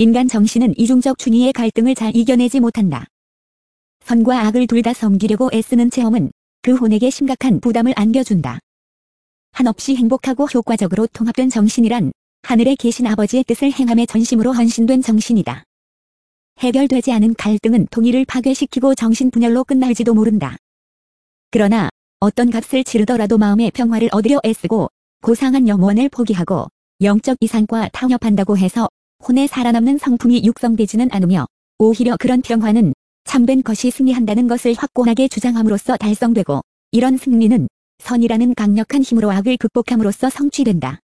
인간 정신은 이중적 충의의 갈등을 잘 이겨내지 못한다. 선과 악을 둘 다 섬기려고 애쓰는 체험은 그 혼에게 심각한 부담을 안겨준다. 한없이 행복하고 효과적으로 통합된 정신이란 하늘에 계신 아버지의 뜻을 행함에 전심으로 헌신된 정신이다. 해결되지 않은 갈등은 통일을 파괴시키고 정신분열로 끝날지도 모른다. 그러나 어떤 값을 치르더라도 마음의 평화를 얻으려 애쓰고 고상한 염원을 포기하고 영적 이상과 타협한다고 해서 혼에 살아남는 성품이 육성되지는 않으며 오히려 그런 평화는 참된 것이 승리한다는 것을 확고하게 주장함으로써 달성되고 이런 승리는 선이라는 강력한 힘으로 악을 극복함으로써 성취된다.